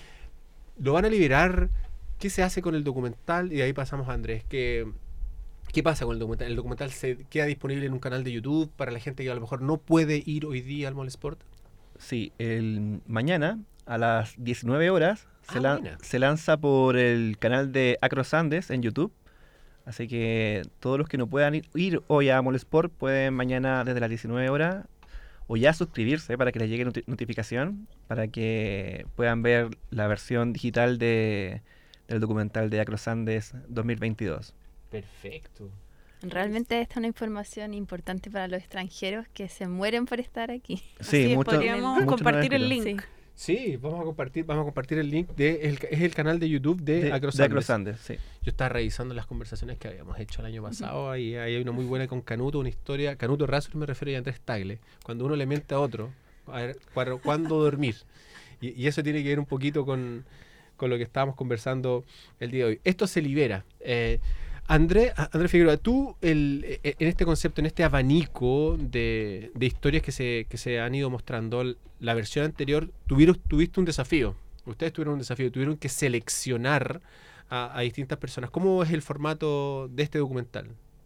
Lo van a liberar, ¿qué se hace con el documental? Y de ahí pasamos a Andrés, que... ¿Qué pasa con el documental? ¿El documental se queda disponible en un canal de YouTube para la gente que a lo mejor no puede ir hoy día al Mall Sport? Sí, el mañana a las diecinueve horas se, Ah, lan- buena. se lanza por el canal de Across Andes en YouTube. Así que todos los que no puedan ir, ir hoy a Mall Sport pueden mañana desde las diecinueve horas o ya suscribirse para que les llegue noti- notificación para que puedan ver la versión digital de, del documental de Across Andes dos mil veintidós. Perfecto. Realmente esta es una información importante para los extranjeros que se mueren por estar aquí. Sí, Así es, mucho- podríamos mucho compartir el no link. Sí. Sí, vamos a compartir, vamos a compartir el link de el, es el canal de YouTube de, De, Across de Andes. Across Andes, sí. Yo estaba revisando las conversaciones que habíamos hecho el año pasado y ahí hay una muy buena con Canuto, una historia, Canuto Razo me refiero a Andrés Tagle, cuando uno le miente a otro, a ver, cuándo, cuándo dormir. Y, y eso tiene que ver un poquito con, con lo que estábamos conversando el día de hoy. Esto se libera. Eh, André, Andrés Figueroa, tú el, eh, en este concepto, en este abanico de, de historias que se, que se han ido mostrando, la versión anterior, tuvieron, tuviste un desafío. Ustedes tuvieron un desafío, tuvieron que seleccionar a, a distintas personas. ¿Cómo es el formato de este documental?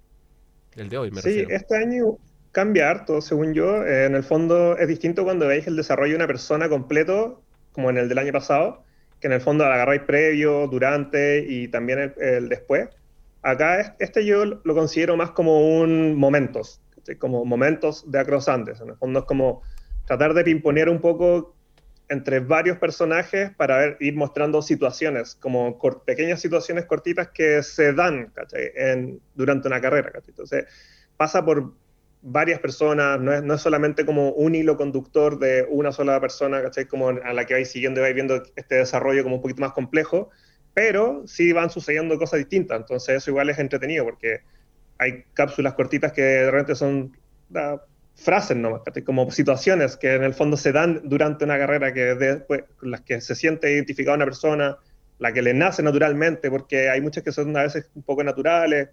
El de hoy, me Sí, refiero. este año cambia harto, según yo. Eh, en el fondo es distinto cuando veis el desarrollo de una persona completo, como en el del año pasado, que en el fondo agarráis previo, durante y también el, el después. Acá es- este yo lo considero más como un momentos, ¿sí? Como momentos de Across Andes. En el fondo es como tratar de pimponear un poco entre varios personajes para ver, ir mostrando situaciones, como cor- pequeñas situaciones cortitas que se dan, ¿cachai? En, durante una carrera, ¿cachai? Entonces pasa por varias personas, no es, no es solamente como un hilo conductor de una sola persona, ¿cachai? Como a la que vais siguiendo y vais viendo este desarrollo como un poquito más complejo, pero sí van sucediendo cosas distintas, entonces eso igual es entretenido, porque hay cápsulas cortitas que de repente son da, frases nomás, ¿cachai? Como situaciones que en el fondo se dan durante una carrera, que después, con las que se siente identificada una persona, la que le nace naturalmente, porque hay muchas que son a veces un poco naturales,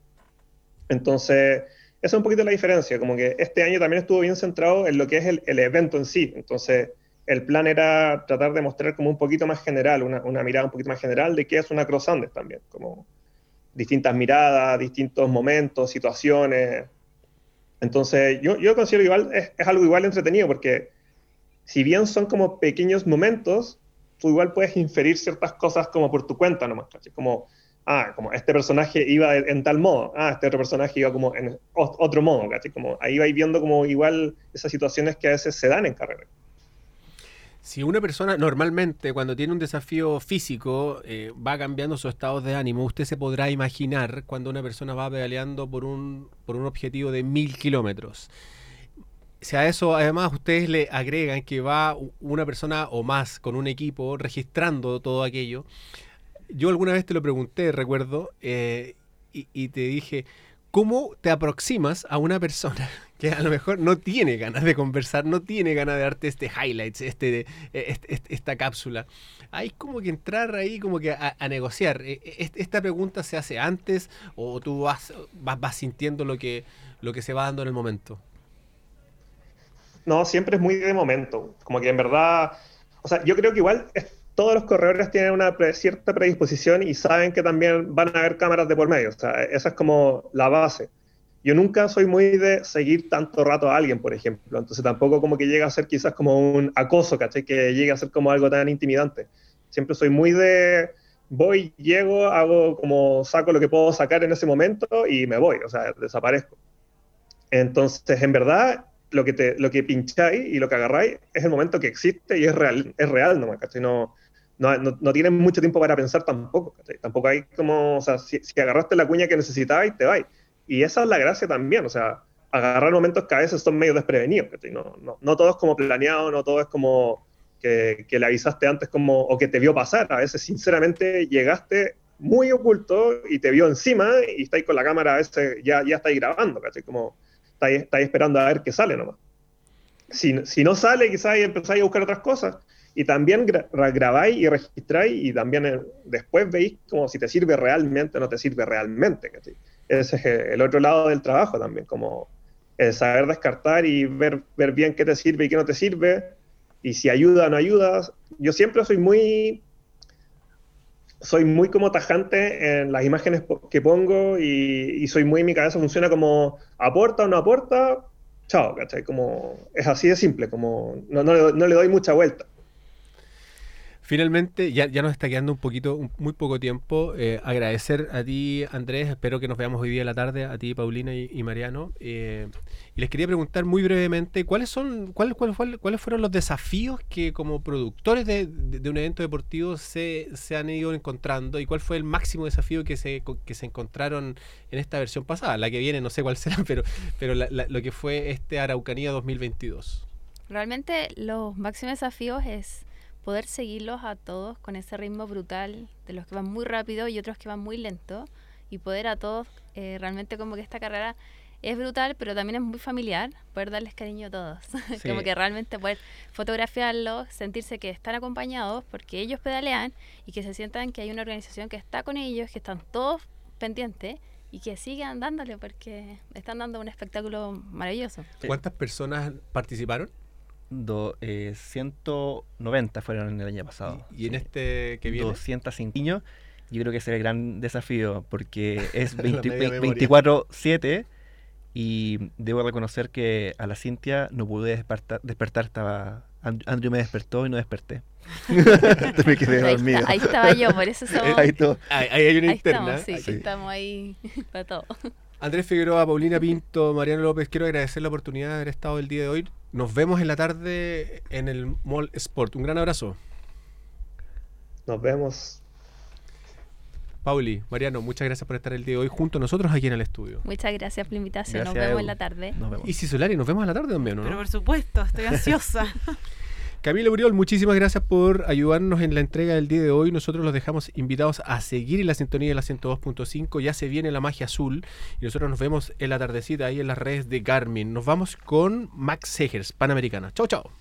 entonces esa es un poquito la diferencia, como que este año también estuvo bien centrado en lo que es el, el evento en sí, entonces el plan era tratar de mostrar como un poquito más general, una, una mirada un poquito más general de qué es una Across Andes también, como distintas miradas, distintos momentos, situaciones. Entonces yo, yo considero igual, es, es algo igual entretenido, porque si bien son como pequeños momentos, tú igual puedes inferir ciertas cosas como por tu cuenta nomás, ¿cachai? Como, ah, como este personaje iba en, en tal modo, ah, este otro personaje iba como en o- otro modo, ¿cachai? Como ahí vais viendo como igual esas situaciones que a veces se dan en carrera. Si una persona normalmente cuando tiene un desafío físico eh, va cambiando su estado de ánimo, usted se podrá imaginar cuando una persona va pedaleando por un, por un objetivo de mil kilómetros. Si a eso además ustedes le agregan que va u- una persona o más con un equipo registrando todo aquello, yo alguna vez te lo pregunté, recuerdo, eh, y, y te dije, ¿cómo te aproximas a una persona que a lo mejor no tiene ganas de conversar, no tiene ganas de darte este highlights, este, de- este- este- esta cápsula? Hay como que entrar ahí como que a, a negociar. Eh, eh, ¿Esta pregunta se hace antes o tú vas, vas, vas sintiendo lo que, lo que se va dando en el momento? No, siempre es muy de momento, como que en verdad, o sea, yo creo que igual es- todos los corredores tienen una pre- cierta predisposición y saben que también van a haber cámaras de por medio, o sea, esa es como la base. yo nunca soy muy de seguir tanto rato a alguien, por ejemplo, entonces tampoco como que llega a ser quizás como un acoso, ¿cachai? Que llegue a ser como algo tan intimidante. Siempre soy muy de, voy, llego, hago como, saco lo que puedo sacar en ese momento y me voy, o sea, desaparezco. Entonces, en verdad, lo que, te, lo que pincháis y lo que agarráis es el momento que existe y es real, es real nomás, ¿cachai? No, no, no, no tienen mucho tiempo para pensar tampoco, ¿cachai? Tampoco hay como, o sea, si, si agarraste la cuña que necesitabais, te vais. Y esa es la gracia también, o sea, agarrar momentos que a veces son medio desprevenidos, ¿cachai? No, no, no todo es como planeado, no todo es como que, que le avisaste antes como, o que te vio pasar. A veces, sinceramente, llegaste muy oculto y te vio encima y estáis con la cámara, a veces ya, ya estáis grabando, ¿cachai? Como estáis, estáis esperando a ver qué sale nomás. Si, si no sale, quizás empezáis a buscar otras cosas. Y también gra grabáis y registráis y también eh, después veis como si te sirve realmente o no te sirve realmente, ¿cachai? Ese es el otro lado del trabajo también, como el saber descartar y ver, ver bien qué te sirve y qué no te sirve, y si ayuda o no ayuda. Yo siempre soy muy, soy muy como tajante en las imágenes que pongo y, y soy muy, en mi cabeza funciona como aporta o no aporta, chao, ¿cachai? Como, es así de simple, como no, no, no le doy mucha vuelta. Finalmente, ya, ya nos está quedando un poquito, un, muy poco tiempo. Eh, agradecer a ti, Andrés, espero que nos veamos hoy día en la tarde, a ti, Paulina y, y Mariano. Eh, y les quería preguntar muy brevemente, ¿cuáles son, cuál, cuál, cuál, cuáles fueron los desafíos que como productores de, de, de un evento deportivo se, se han ido encontrando, y cuál fue el máximo desafío que se, que se encontraron en esta versión pasada? La que viene no sé cuál será, pero, pero la, la, lo que fue este Araucanía dos mil veintidós. Realmente los máximos desafíos es poder seguirlos a todos con ese ritmo brutal de los que van muy rápido y otros que van muy lento, y poder a todos, eh, realmente como que esta carrera es brutal, pero también es muy familiar, poder darles cariño a todos. Sí. Como que realmente poder fotografiarlos, sentirse que están acompañados porque ellos pedalean y que se sientan que hay una organización que está con ellos, que están todos pendientes y que sigan dándole porque están dando un espectáculo maravilloso. ¿Cuántas personas participaron? Do, eh, ciento noventa fueron en el año pasado. ¿Y, y en este que viene? doscientos cinco niños. Yo creo que ese es el gran desafío porque es veinticuatro siete y debo reconocer que a la Cintia no pude despertar, despertar estaba Andrew me despertó y no desperté. Me quedé dormido. Ahí, está, ahí estaba yo, por eso somos... Ahí, ahí, ahí hay una ahí interna. Estamos, sí, sí. estamos ahí para todo. Andrés Figueroa, Paulina Pinto, Mariano López, quiero agradecer la oportunidad de haber estado el día de hoy. Nos vemos en la tarde en el Mall Sport. Un gran abrazo. Nos vemos. Pauli, Mariano, muchas gracias por estar el día de hoy junto a nosotros aquí en el estudio. Muchas gracias por la invitación. Gracias, nos vemos Edu. en la tarde. Nos vemos. Y si Solari, nos vemos en la tarde también, ¿no? Pero por supuesto, estoy ansiosa. Camila Uriol, muchísimas gracias por ayudarnos en la entrega del día de hoy. Nosotros los dejamos invitados a seguir en la sintonía de la ciento dos punto cinco. Ya se viene la magia azul y nosotros nos vemos en la tardecita ahí en las redes de Garmin. Nos vamos con Max Segers, Panamericana. Chau, chau.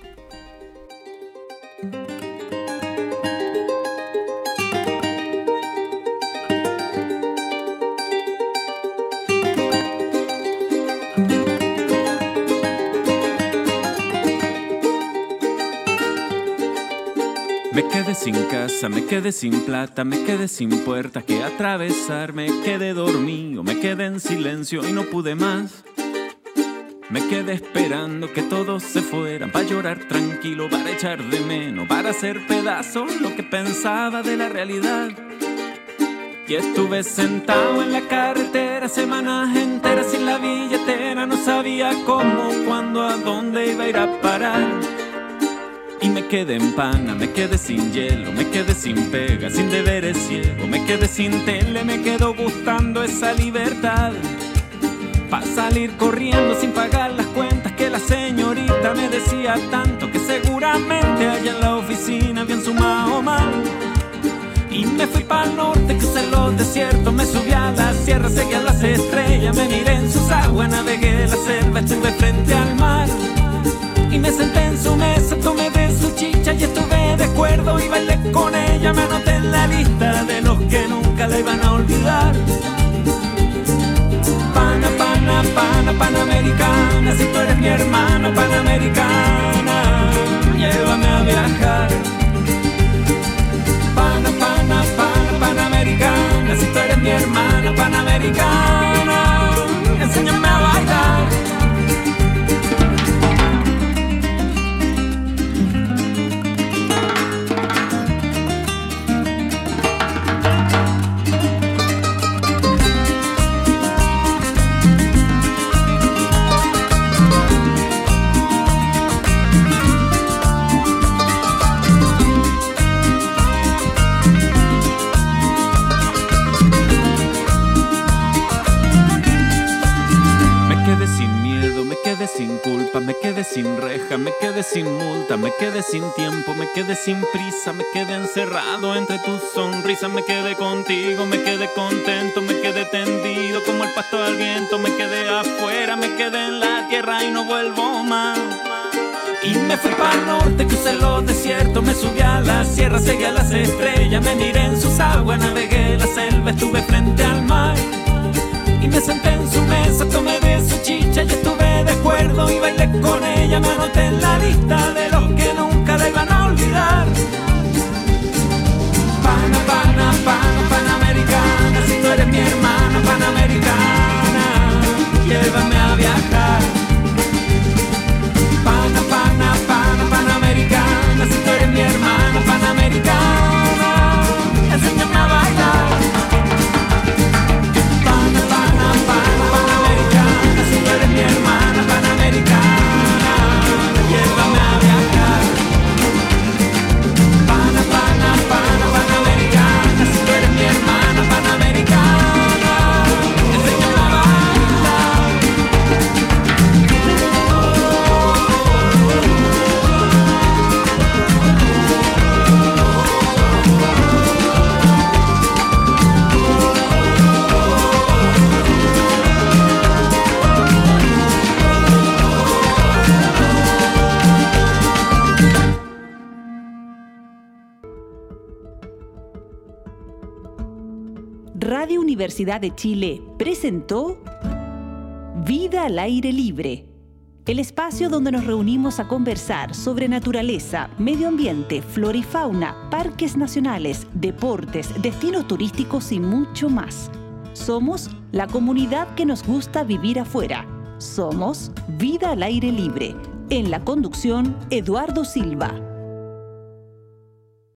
Me quedé sin casa, me quedé sin plata, me quedé sin puertas que atravesar, me quedé dormido, me quedé en silencio y no pude más. Me quedé esperando que todos se fueran, para llorar tranquilo, para echar de menos, para hacer pedazos lo que pensaba de la realidad. Y estuve sentado en la carretera semanas enteras sin la billetera, no sabía cómo, cuándo, a dónde iba a ir a parar. Y me quedé en pana, me quedé sin hielo, me quedé sin pega, sin deberes ciego, me quedé sin tele, me quedo gustando esa libertad. Pa' salir corriendo sin pagar las cuentas que la señorita me decía tanto, que seguramente allá en la oficina habían sumado mal. Y me fui para el norte, crucé los desiertos, me subí a la sierra, seguí a las estrellas, me miré en sus aguas, navegué la selva, estuve frente al mar. Y me senté en su mesa, tomé de su chicha y estuve de acuerdo y bailé con ella. Me anoté en la lista de los que nunca la iban a olvidar. Pana, pana, pana, panamericana, si tú eres mi hermana panamericana, llévame a viajar. Pana, pana, pana, panamericana, si tú eres mi hermana panamericana, enséñame sin culpa, me quedé sin reja, me quedé sin multa, me quedé sin tiempo, me quedé sin prisa, me quedé encerrado entre tus sonrisas, me quedé contigo, me quedé contento, me quedé tendido como el pasto al viento, me quedé afuera, me quedé en la tierra y no vuelvo más. Y me fui para el norte, crucé los desiertos, me subí a la sierra, seguí a las estrellas, me miré en sus aguas, navegué la selva, estuve frente al mar. Y me senté en su mesa, tomé de su chicha y estuve de acuerdo y bailé con ella, me anoté en la lista de los que nunca la iban a olvidar. Pana, pana, pana, panamericana, si tú eres mi hermana panamericana, llévame a viajar. Pana, pana, pana, panamericana, si tú eres mi hermana panamericana, enséñame a bailar. Pana, pana, pana, panamericana, si tú eres mi hermana panamericana, llévame a viajar. Pana, pana, pana, panamericana, si tú eres mi hermana panamericana, enséñame a bailar. Radio Universidad de Chile presentó Vida al aire libre, el espacio donde nos reunimos a conversar sobre naturaleza, medio ambiente, flora y fauna, parques nacionales, deportes, destinos turísticos y mucho más. Somos la comunidad que nos gusta vivir afuera. Somos Vida al aire libre. En la conducción, Eduardo Silva.